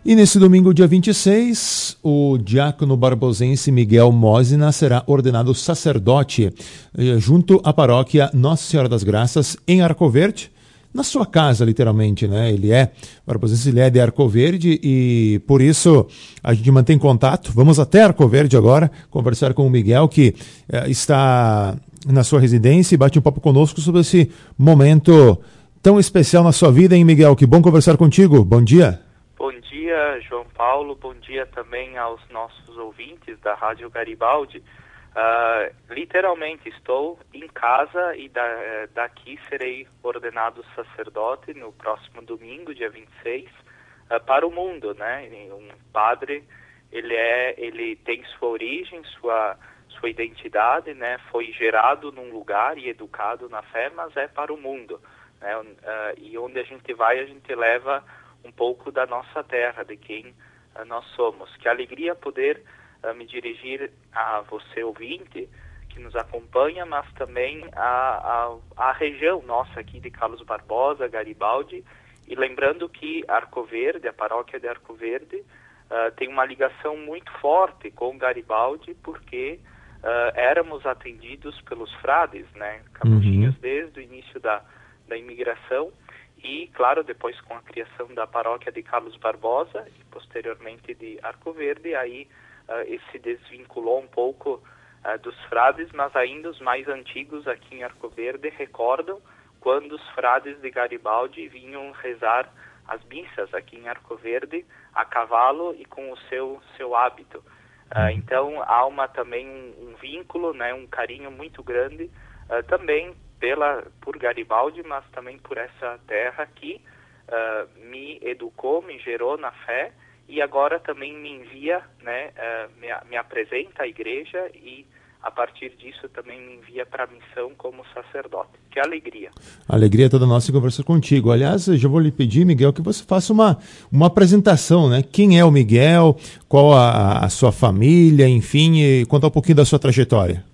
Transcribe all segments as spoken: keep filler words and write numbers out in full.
E nesse domingo, dia vinte e seis, o diácono barbosense Miguel Mosina será ordenado sacerdote eh, junto à paróquia Nossa Senhora das Graças, em Arco Verde, na sua casa, literalmente, né? Ele é barbosense, ele é de Arco Verde e, por isso, a gente mantém contato. Vamos até Arco Verde agora, conversar com o Miguel, que eh, está na sua residência e bate um papo conosco sobre esse momento tão especial na sua vida, hein, Miguel? Que bom conversar contigo. Bom dia. Bom dia, João Paulo. Bom dia também aos nossos ouvintes da Rádio Garibaldi. Uh, literalmente estou em casa e da, daqui serei ordenado sacerdote no próximo domingo, dia vinte e seis, uh, para o mundo, né? Um padre, ele é, ele tem sua origem, sua sua identidade, né? Foi gerado num lugar e educado na fé, mas é para o mundo, né? Uh, e onde a gente vai, a gente leva um pouco da nossa terra, de quem uh, nós somos. Que alegria poder uh, me dirigir a você, ouvinte, que nos acompanha, mas também a, a, a região nossa aqui de Carlos Barbosa, Garibaldi, e lembrando que Arco Verde, a paróquia de Arco Verde, uh, tem uma ligação muito forte com Garibaldi, porque uh, éramos atendidos pelos frades, né, capuchinhos, uhum. desde o início da, da imigração. E, claro, depois com a criação da paróquia de Carlos Barbosa e posteriormente de Arco Verde, aí uh, esse desvinculou um pouco uh, dos frades, mas ainda os mais antigos aqui em Arco Verde recordam quando os frades de Garibaldi vinham rezar as missas aqui em Arco Verde a cavalo e com o seu, seu hábito. Uh, então há uma, também um, um vínculo, né, um carinho muito grande uh, também Pela, por Garibaldi, mas também por essa terra que uh, me educou, me gerou na fé e agora também me envia, né, uh, me, me apresenta à igreja e a partir disso também me envia para a missão como sacerdote. Que alegria. A alegria é toda nossa em conversar contigo. Aliás, eu já vou lhe pedir, Miguel, que você faça uma, uma apresentação, né? Quem é o Miguel, qual a, a sua família, enfim, e contar um pouquinho da sua trajetória.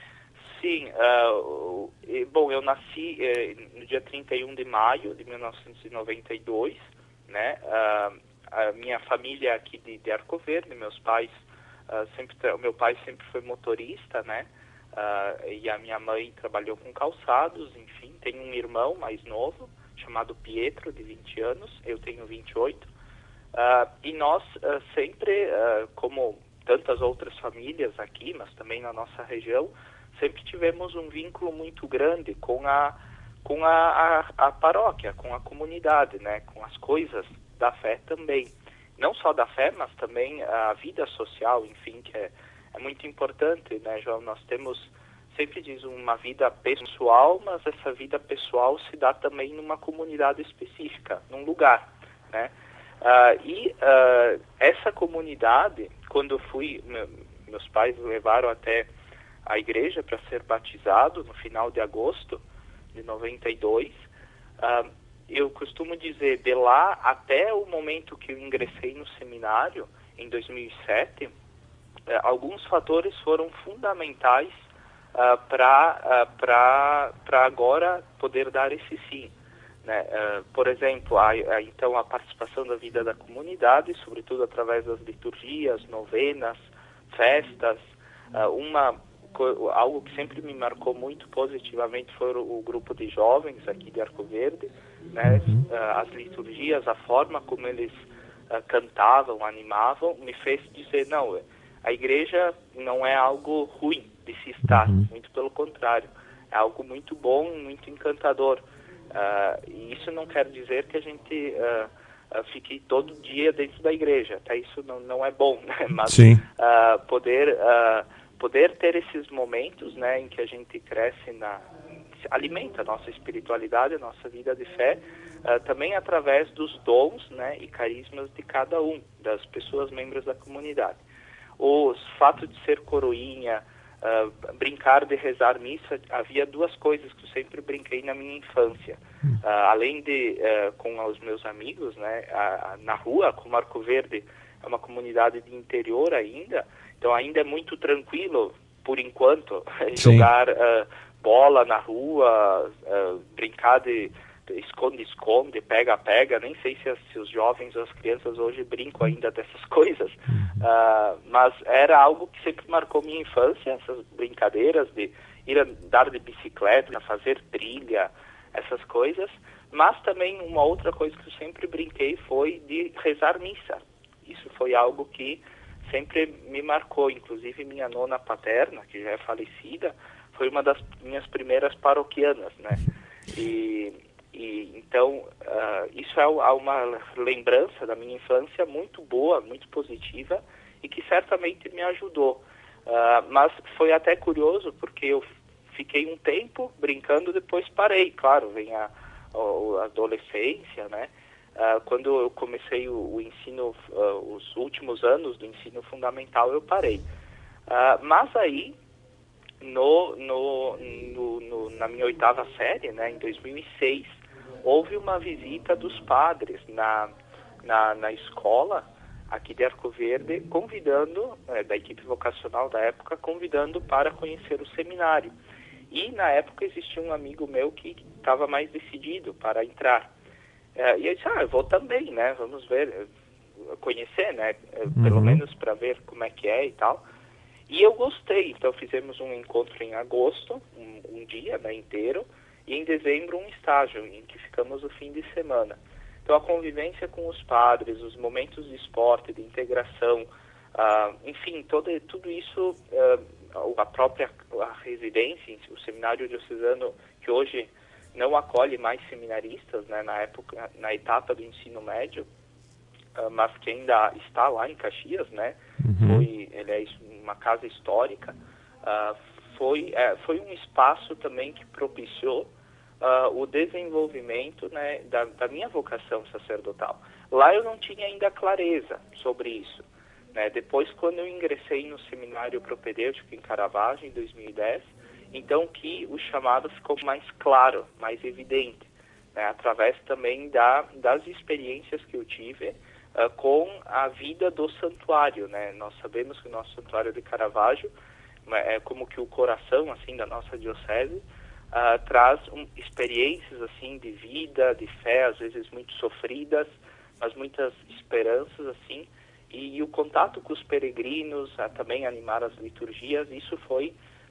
Sim, uh, Bom, eu nasci eh, no dia trinta e um de maio de mil novecentos e noventa e dois, né? Uh, a minha família é aqui de, de Arco Verde, meus pais, uh, sempre, o meu pai sempre foi motorista, né? Uh, e a minha mãe trabalhou com calçados, enfim. Tenho um irmão mais novo, chamado Pietro, de vinte anos, eu tenho vinte e oito. Uh, e nós uh, sempre, uh, como tantas outras famílias aqui, mas também na nossa região, sempre tivemos um vínculo muito grande com a com a, a, a paróquia, com a comunidade, né, com as coisas da fé também. Não só da fé, mas também a vida social, enfim, que é, é muito importante, né, João? Nós temos, sempre diz, uma vida pessoal, mas essa vida pessoal se dá também numa comunidade específica, num lugar, né? Uh, e uh, essa comunidade, quando eu fui, meu, meus pais levaram até a igreja para ser batizado no final de agosto de noventa e dois. Uh, eu costumo dizer, de lá até o momento que eu ingressei no seminário, em dois mil e sete, uh, alguns fatores foram fundamentais uh, para uh, para para agora poder dar esse sim. Né? Uh, por exemplo, a, a, então a participação da vida da comunidade, sobretudo através das liturgias, novenas, festas, uh, uma algo que sempre me marcou muito positivamente foi o, o grupo de jovens aqui de Arco Verde, né? Uhum. Uh, as liturgias, a forma como eles uh, cantavam, animavam, me fez dizer, não, a igreja não é algo ruim de se estar, uhum. muito pelo contrário, é algo muito bom, muito encantador. Uh, e isso não quer dizer que a gente uh, uh, fique todo dia dentro da igreja, até isso não, não é bom, né? Mas uh, poder... Uh, poder ter esses momentos, né, em que a gente cresce, na, alimenta a nossa espiritualidade, a nossa vida de fé, uh, também através dos dons, né, e carismas de cada um, das pessoas membros da comunidade. O fato de ser coroinha, uh, brincar de rezar missa, havia duas coisas que eu sempre brinquei na minha infância. Uh, além de, uh, com os meus amigos, né, uh, na rua, como Arco Verde é uma comunidade de interior ainda, então ainda é muito tranquilo, por enquanto, jogar uh, bola na rua, uh, brincar de, esconde-esconde, pega-pega, nem sei se, as, se os jovens ou as crianças hoje brincam ainda dessas coisas, uh, mas era algo que sempre marcou minha infância, essas brincadeiras de ir andar de bicicleta, fazer trilha, essas coisas, mas também uma outra coisa que eu sempre brinquei foi de rezar missa. Isso foi algo que sempre me marcou, inclusive minha nona paterna, que já é falecida, foi uma das minhas primeiras paroquianas, né? E, e então, uh, isso é uma lembrança da minha infância muito boa, muito positiva, e que certamente me ajudou. Uh, mas foi até curioso, porque eu fiquei um tempo brincando, depois parei. Claro, vem a, a adolescência, né? Uh, quando eu comecei o, o ensino, uh, os últimos anos do ensino fundamental, eu parei. Uh, mas aí, no, no, no, no, na minha oitava série, né, em dois mil e seis, houve uma visita dos padres na, na, na escola aqui de Arco Verde, convidando, é, da equipe vocacional da época, convidando para conhecer o seminário. E na época existia um amigo meu que estava mais decidido para entrar. É, e eu disse, ah, eu vou também, né, vamos ver, conhecer, né, uhum. pelo menos para ver como é que é e tal. E eu gostei, então fizemos um encontro em agosto, um, um dia, né, inteiro, e em dezembro um estágio, em que ficamos o fim de semana. Então a convivência com os padres, os momentos de esporte, de integração, uh, enfim, todo, tudo isso, uh, a própria a residência, o seminário diocesano, que hoje não acolhe mais seminaristas, né, na época, na etapa do ensino médio, uh, mas que ainda está lá em Caxias, né, uhum. foi, ele é uma casa histórica, uh, foi, uh, foi um espaço também que propiciou Uh, o desenvolvimento, né, da, da minha vocação sacerdotal. Lá eu não tinha ainda clareza sobre isso, né? Depois, quando eu ingressei no seminário propedêutico em Caravaggio, em dois mil e dez, então que o chamado ficou mais claro, mais evidente, né? Através também da, das experiências que eu tive uh, com a vida do santuário, né? Nós sabemos que o nosso santuário de Caravaggio é como que o coração, assim, da nossa diocese. Uh, traz um, experiências assim de vida, de fé, às vezes muito sofridas, mas muitas esperanças assim, e, e o contato com os peregrinos, uh, também animar as liturgias, isso foi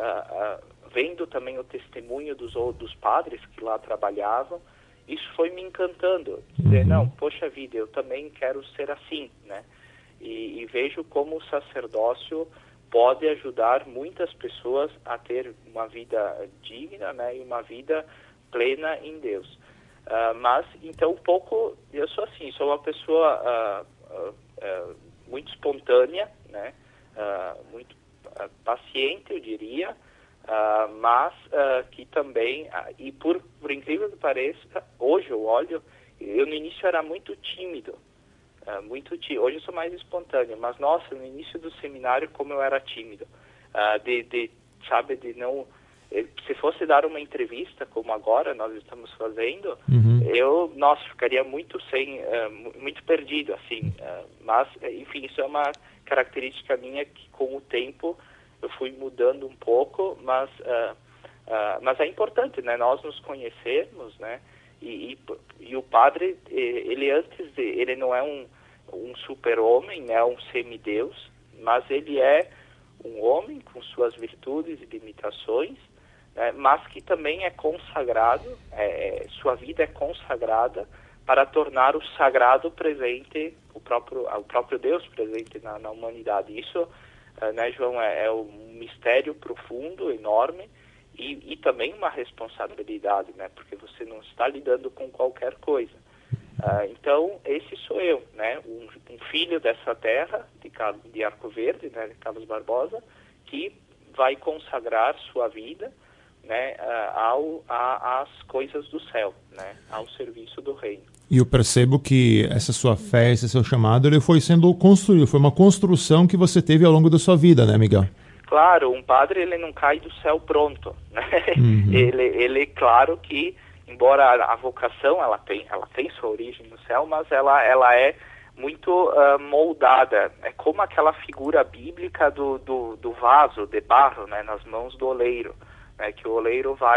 uh, uh, vendo também o testemunho dos dos padres que lá trabalhavam, isso foi me encantando, dizer, uhum. não, poxa vida, eu também quero ser assim, né? E, e vejo como o sacerdócio pode ajudar muitas pessoas a ter uma vida digna, né, e uma vida plena em Deus. Uh, mas, então, um pouco, eu sou assim, sou uma pessoa uh, uh, uh, muito espontânea, né, uh, muito uh, paciente, eu diria, uh, mas uh, que também, uh, e por, por incrível que pareça, hoje eu olho, eu no início era muito tímido, Uh, muito tímido. Hoje eu sou mais espontâneo, mas nossa, no início do seminário, como eu era tímido, uh, de, de, sabe, de não, se fosse dar uma entrevista, como agora nós estamos fazendo, uhum. eu, nossa, ficaria muito sem, uh, muito perdido, assim, uh, mas, enfim, isso é uma característica minha que com o tempo eu fui mudando um pouco, mas, uh, uh, mas é importante, né, nós nos conhecermos, né, e, e, e o padre, ele antes, de, ele não é um um super-homem, né, um semideus, mas ele é um homem com suas virtudes e limitações, né, mas que também é consagrado, é, sua vida é consagrada para tornar o sagrado presente, o próprio, o próprio Deus presente na, na humanidade. Isso, uh, né, João, é, é um mistério profundo, enorme, e, e também uma responsabilidade, né, porque você não está lidando com qualquer coisa. Uh, então, esse sou eu, né? Um, um filho dessa terra, de, de Arco Verde, né? De Carlos Barbosa, que vai consagrar sua vida, né? Uh, ao, a, às coisas do céu, né? Ao serviço do reino. E eu percebo que essa sua fé, esse seu chamado, ele foi sendo construído, foi uma construção que você teve ao longo da sua vida, né, Miguel? Claro, um padre, ele não cai do céu pronto, né? Uhum. Ele, ele, claro que embora a, a vocação, ela tem, ela tem sua origem no céu, mas ela, ela é muito uh, moldada. É como aquela figura bíblica do, do, do vaso de barro, né, nas mãos do oleiro, né, que o oleiro vai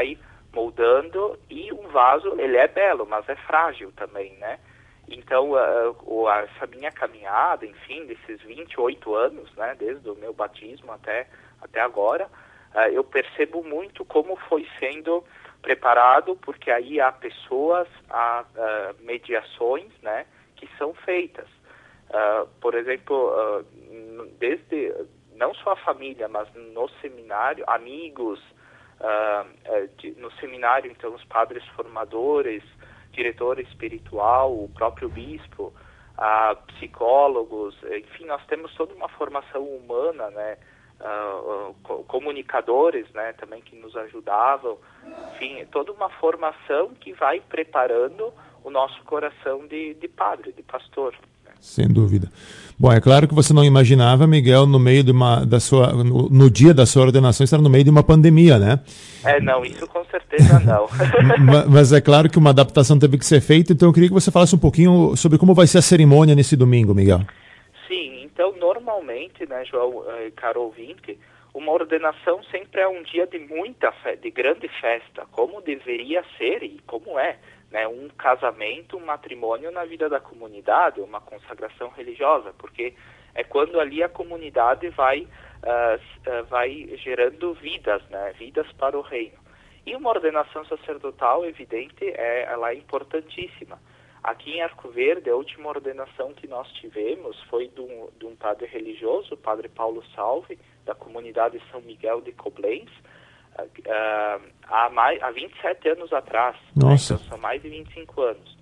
moldando, e um vaso, ele é belo, mas é frágil também, né? Então, uh, essa minha caminhada, enfim, desses vinte e oito anos, né, desde o meu batismo até, até agora, uh, eu percebo muito como foi sendo preparado, porque aí há pessoas, há uh, mediações, né, que são feitas. Uh, por exemplo, uh, desde, não só a família, mas no seminário, amigos, uh, uh, de, no seminário, então, os padres formadores, diretor espiritual, o próprio bispo, uh, psicólogos, enfim, nós temos toda uma formação humana, né, uh, uh, comunicadores, né, também que nos ajudavam, enfim, toda uma formação que vai preparando o nosso coração de, de padre, de pastor. Né? Sem dúvida. Bom, é claro que você não imaginava, Miguel, no meio de uma da sua no, no dia da sua ordenação estar no meio de uma pandemia, né? É, não, isso com certeza não. Mas é claro que uma adaptação teve que ser feita, então eu queria que você falasse um pouquinho sobre como vai ser a cerimônia nesse domingo, Miguel. Sim, então normalmente, né, João, eh, caro ouvinte, uma ordenação sempre é um dia de muita fe- de grande festa, como deveria ser e como é, né, um casamento, um matrimônio na vida da comunidade, uma consagração religiosa, porque é quando ali a comunidade vai Uh, uh, vai gerando vidas, né, vidas para o reino. E uma ordenação sacerdotal, evidente, é, ela é importantíssima. Aqui em Arco Verde, a última ordenação que nós tivemos foi de um, de um padre religioso, o padre Paulo Salve, da comunidade São Miguel de Koblenz, uh, uh, há, mais, há vinte e sete anos atrás. Nossa. Né, então são mais de vinte e cinco anos.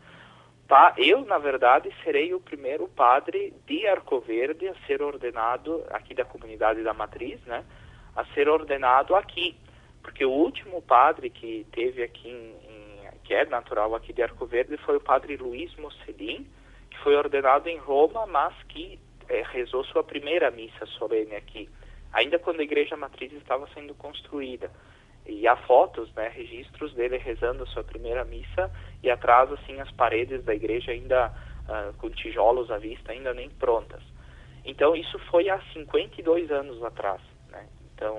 Eu, na verdade, serei o primeiro padre de Arco Verde a ser ordenado, aqui da comunidade da Matriz, né, a ser ordenado aqui, porque o último padre que teve aqui, em, em, que é natural aqui de Arco Verde, foi o padre Luiz Mocelin, que foi ordenado em Roma, mas que é, rezou sua primeira missa solene aqui, ainda quando a igreja Matriz estava sendo construída. E há fotos, né, registros dele rezando a sua primeira missa, e atrás, assim, as paredes da igreja ainda uh, com tijolos à vista, ainda nem prontas. Então, isso foi há cinquenta e dois anos atrás, né? Então,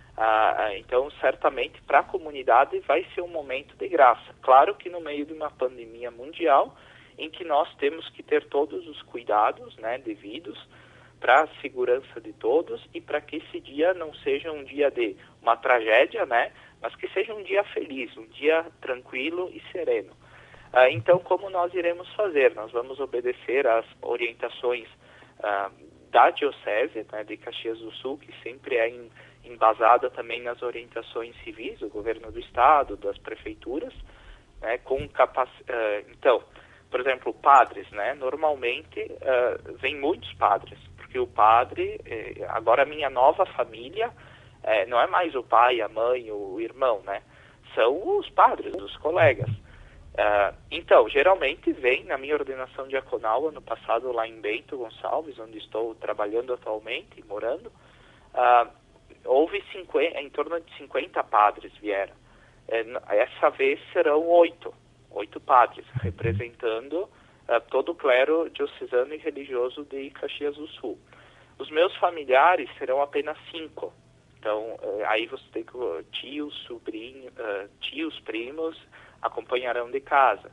uh, então certamente, para a comunidade vai ser um momento de graça. Claro que no meio de uma pandemia mundial, em que nós temos que ter todos os cuidados, né, devidos, para a segurança de todos e para que esse dia não seja um dia de uma tragédia, né, mas que seja um dia feliz, um dia tranquilo e sereno. Ah, então, como nós iremos fazer? Nós vamos obedecer às orientações ah, da Diocese, né, de Caxias do Sul, que sempre é em, embasada também nas orientações civis do governo do estado, das prefeituras, né, com capacidade. Ah, então, por exemplo, padres, né, normalmente ah, vem muitos padres, porque o padre, eh, agora a minha nova família, eh, não é mais o pai, a mãe, o irmão, né? São os padres, os colegas. Uh, então, geralmente vem na minha ordenação diaconal, ano passado lá em Bento Gonçalves, onde estou trabalhando atualmente, morando, uh, houve cinquenta, em torno de cinquenta padres vieram. Uh, essa vez serão oito, oito padres, representando uh, todo o clero diocesano e religioso de Caxias do Sul. Os meus familiares serão apenas cinco. Então, uh, aí você tem que tios, sobrinhos, uh, tios, primos, acompanharão de casa.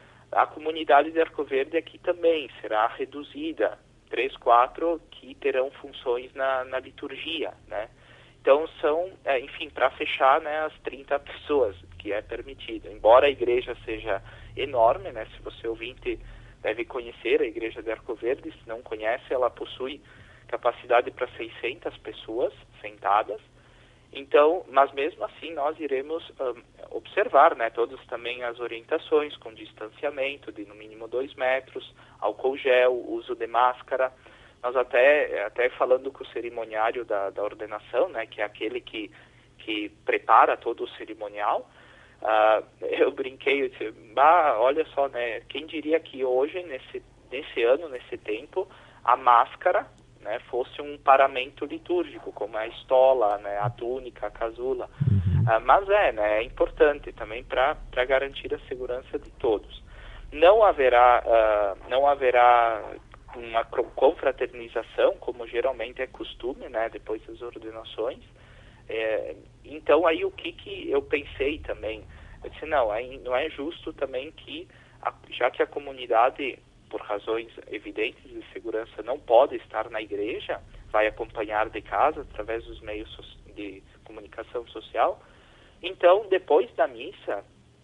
A comunidade de Arco Verde aqui também será reduzida, três, quatro que terão funções na, na liturgia, né? Então são, é, enfim, para fechar, né, as trinta pessoas que é permitido. Embora a igreja seja enorme, né, se você ouvinte deve conhecer a igreja de Arco Verde, se não conhece, ela possui capacidade para seiscentas pessoas sentadas. Então, mas mesmo assim nós iremos um, observar, né, todas também as orientações com distanciamento de no mínimo dois metros, álcool gel, uso de máscara. Nós até, até falando com o cerimoniário da, da ordenação, né, que é aquele que, que prepara todo o cerimonial, uh, eu brinquei, eu disse, bah, olha só, né, quem diria que hoje, nesse, nesse ano, nesse tempo, a máscara, né, fosse um paramento litúrgico, como a estola, né, a túnica, a casula. Uhum. Uh, mas é, né, é importante também para garantir a segurança de todos. Não haverá, uh, não haverá uma confraternização, como geralmente é costume, né, depois das ordenações. É, então aí o que, que eu pensei também, Eu disse, não, não é justo também que, já que a comunidade, por razões evidentes de segurança, não pode estar na igreja, vai acompanhar de casa, através dos meios de comunicação social, então, depois da missa,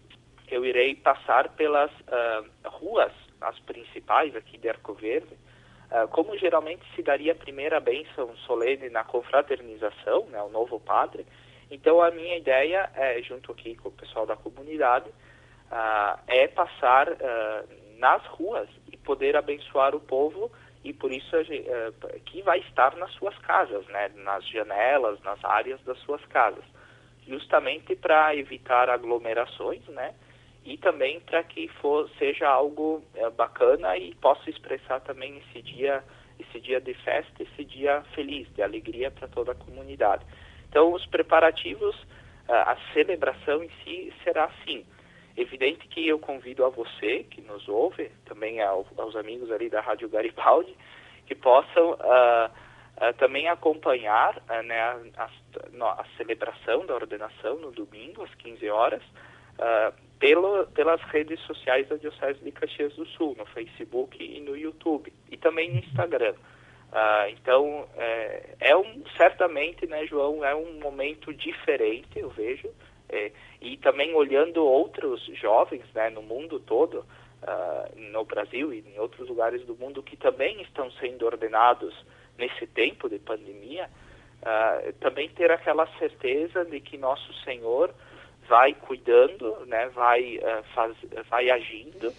eu irei passar pelas uh, ruas, as principais aqui de Arco Verde, uh, como geralmente se daria a primeira bênção solene na confraternização, né, o novo padre. Então, a minha ideia, é, junto aqui com o pessoal da comunidade, uh, é passar uh, nas ruas e poder abençoar o povo, e por isso uh, que vai estar nas suas casas, né, nas janelas, nas áreas das suas casas, justamente para evitar aglomerações, né, e também para que for, seja algo uh, bacana e possa expressar também esse dia, esse dia de festa, esse dia feliz, de alegria para toda a comunidade. Então, os preparativos, uh, a celebração em si será assim. Evidente que eu convido a você, que nos ouve, também ao, aos amigos ali da Rádio Garibaldi, que possam uh, uh, também acompanhar uh, né, a, a, a celebração da ordenação no domingo, às quinze horas, uh, pelo, pelas redes sociais da Diocese de Caxias do Sul, no Facebook e no YouTube, e também no Instagram. Uh, então, é, é um, certamente, né, João, é um momento diferente, eu vejo, é, e também olhando outros jovens, né, no mundo todo, uh, no Brasil e em outros lugares do mundo, que também estão sendo ordenados nesse tempo de pandemia, uh, também ter aquela certeza de que nosso Senhor vai cuidando, né, vai, uh, faz, vai agindo,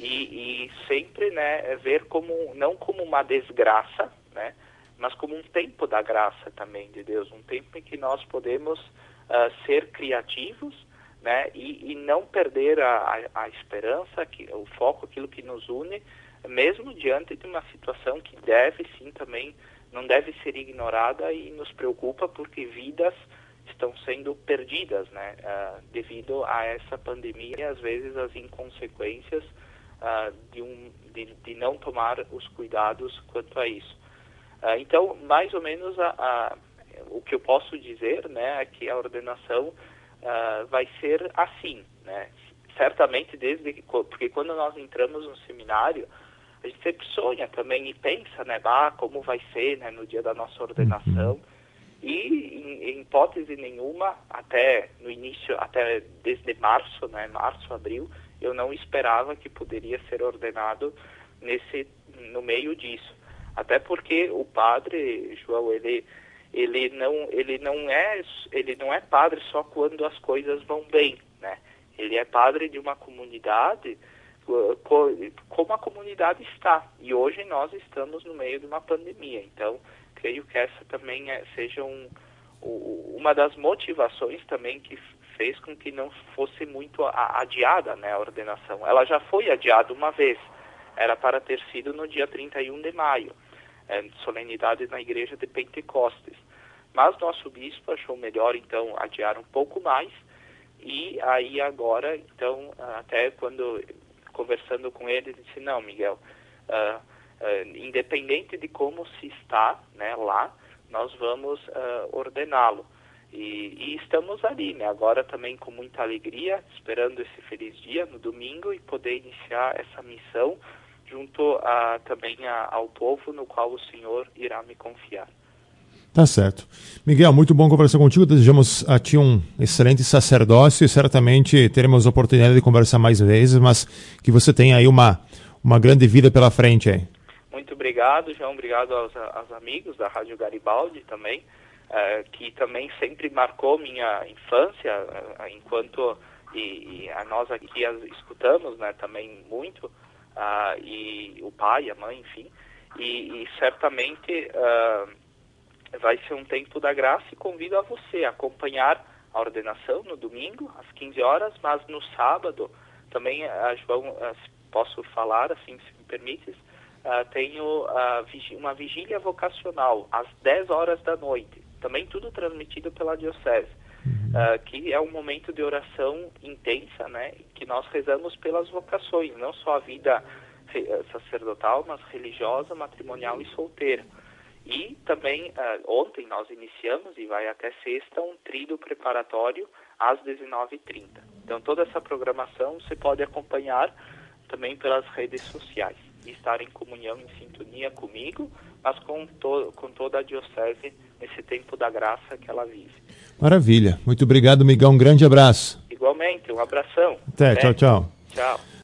E, e sempre, né, ver como, não como uma desgraça, né, mas como um tempo da graça também de Deus, um tempo em que nós podemos uh, ser criativos, né, e, e não perder a, a, a esperança, que, o foco, aquilo que nos une, mesmo diante de uma situação que deve sim também, não deve ser ignorada e nos preocupa porque vidas estão sendo perdidas, né, uh, devido a essa pandemia e às vezes as inconsequências Uh, de, um, de, de não tomar os cuidados quanto a isso. Uh, então, mais ou menos, a, a, o que eu posso dizer, né, é que a ordenação uh, vai ser assim, né? Certamente, desde que, porque quando nós entramos no seminário, a gente sempre sonha também e pensa, né, ah, como vai ser, né, no dia da nossa ordenação. E, em, em hipótese nenhuma, até no início, até desde março, né, março, abril, eu não esperava que poderia ser ordenado nesse, no meio disso. Até porque o padre, João, ele, ele, não, ele, não é, ele não é padre só quando as coisas vão bem, né? Ele é padre de uma comunidade, como a comunidade está. E hoje nós estamos no meio de uma pandemia. Então, creio que essa também é, seja um, uma das motivações também que fez com que não fosse muito adiada, né, a ordenação. Ela já foi adiada uma vez, era para ter sido no dia trinta e um de maio, é, solenidade na igreja de Pentecostes. Mas nosso bispo achou melhor, então, adiar um pouco mais, e aí agora, então, até quando, conversando com ele, ele disse, não, Miguel, uh, uh, independente de como se está, né, lá, nós vamos uh, ordená-lo. E, e estamos ali, né? Agora também com muita alegria, esperando esse feliz dia no domingo e poder iniciar essa missão junto a, também a, ao povo no qual o Senhor irá me confiar. Tá certo. Miguel, muito bom conversar contigo. Desejamos a ti um excelente sacerdócio e certamente teremos a oportunidade de conversar mais vezes, mas que você tenha aí uma, uma grande vida pela frente aí. Muito obrigado, João. Obrigado aos, aos amigos da Rádio Garibaldi também. Uh, que também sempre marcou minha infância, uh, enquanto e, e a nós aqui as escutamos, né, também muito, uh, e o pai, a mãe, enfim, e, e certamente uh, vai ser um tempo da graça e convido a você a acompanhar a ordenação no domingo, às quinze horas, mas no sábado, também, uh, João, uh, posso falar, assim, se me permites, uh, tenho uh, uma vigília vocacional, às dez horas da noite, também tudo transmitido pela Diocese, uhum. uh, que é um momento de oração intensa, né, que nós rezamos pelas vocações, não só a vida sacerdotal, mas religiosa, matrimonial e solteira. E também, uh, ontem nós iniciamos, e vai até sexta, um tríduo preparatório às dezenove e trinta. Então, toda essa programação você pode acompanhar também pelas redes sociais e estar em comunhão, em sintonia comigo, mas com, to com toda a Diocese nesse tempo da graça que ela vive. Maravilha. Muito obrigado, Miguel. Um grande abraço. Igualmente, um abração. Até, Até. Tchau, tchau. Tchau.